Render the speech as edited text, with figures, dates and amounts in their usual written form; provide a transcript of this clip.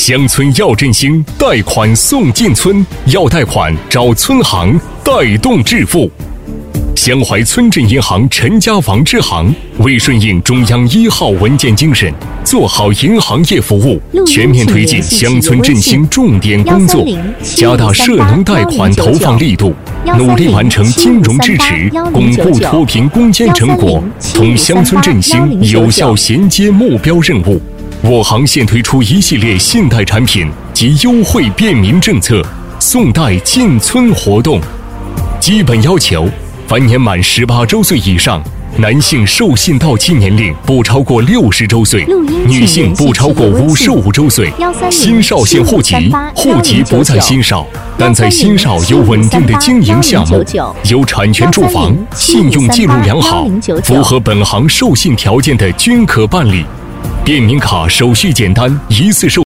乡村要振兴，贷款送进村，要贷款找村行，带动致富。湘淮村镇银行陈家王支行为顺应中央1号文件精神，做好银行业服务，全面推进乡村振兴重点工作，加大涉农贷款投放力度，努力完成金融支持，巩固脱贫攻坚成果，同乡村振兴有效衔接目标任务。我行现推出一系列信贷产品及优惠便民政策，送贷进村活动。基本要求：凡年满18周岁以上，男性受信到期年龄不超过60周岁，女性不超过55周岁。新少县户籍，户籍不在新少，但在新少有稳定的经营项目，有产权住房，信用记录良好，符合本行授信条件的均可办理。便民卡手续简单，一次授